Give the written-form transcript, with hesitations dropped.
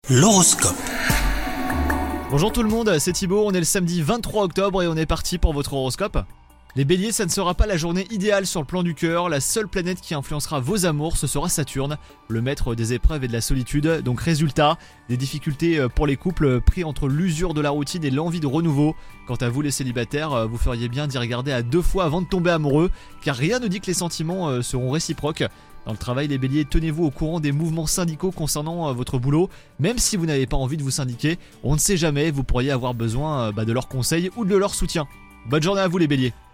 L'horoscope. Bonjour tout le monde, c'est Thibaut, on est le samedi 23 octobre et on est parti pour votre horoscope. Les béliers, ça ne sera pas la journée idéale sur le plan du cœur, la seule planète qui influencera vos amours, ce sera Saturne, le maître des épreuves et de la solitude. Donc résultat, des difficultés pour les couples pris entre l'usure de la routine et l'envie de renouveau. Quant à vous les célibataires, vous feriez bien d'y regarder à deux fois avant de tomber amoureux, car rien ne dit que les sentiments seront réciproques. Dans le travail, les béliers, tenez-vous au courant des mouvements syndicaux concernant votre boulot. Même si vous n'avez pas envie de vous syndiquer, on ne sait jamais, vous pourriez avoir besoin de leurs conseils ou de leur soutien. Bonne journée à vous les béliers.